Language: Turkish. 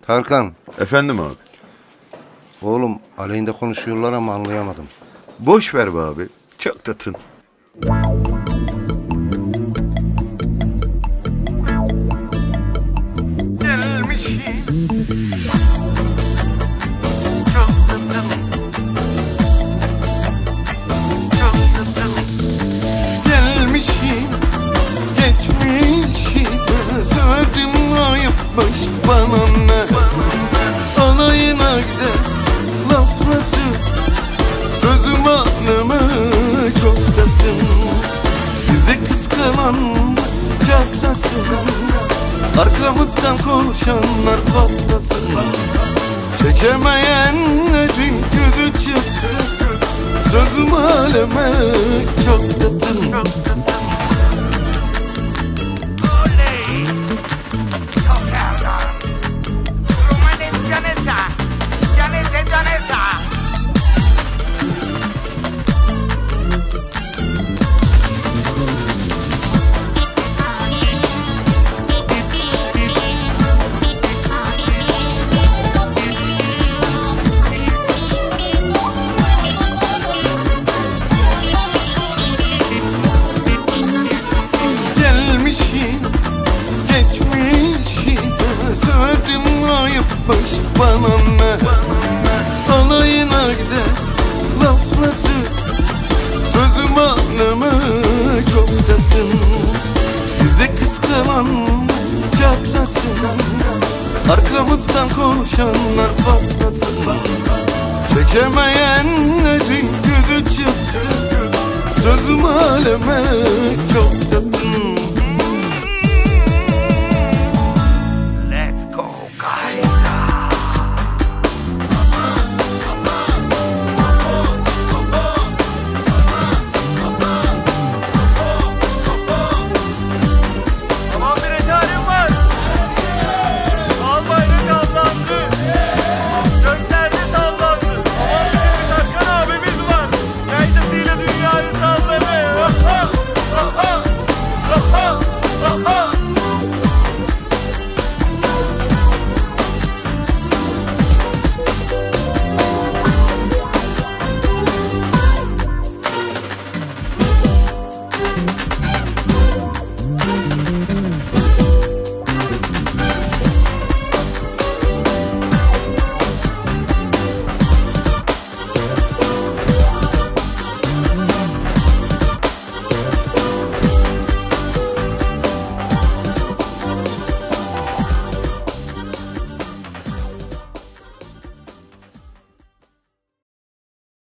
Tarkan, Efendim abi. oğlum aleyhinde konuşuyorlar ama anlayamadım. Boş ver be abi. Çok tatın. Gelmişim, geçmişim, söyledim ayıpmış bana ne? Alayına gider lafları, sözüm anlamı çok tatın. Bizi kıskanan çaklasın, arkamızdan konuşanlar patlasın. Çekemeyenlerin gözü çıksın, sözüm aleme çok tatın. Ayıpmış bana ne? Alayına gider lafları, sözüm anlamı çok tatın. Bizi kıskanan çaklasın, arkamızdan konuşanlar patlasın. Çekemeyenlerin gözü çıksın, sözüm aleme çok tatın.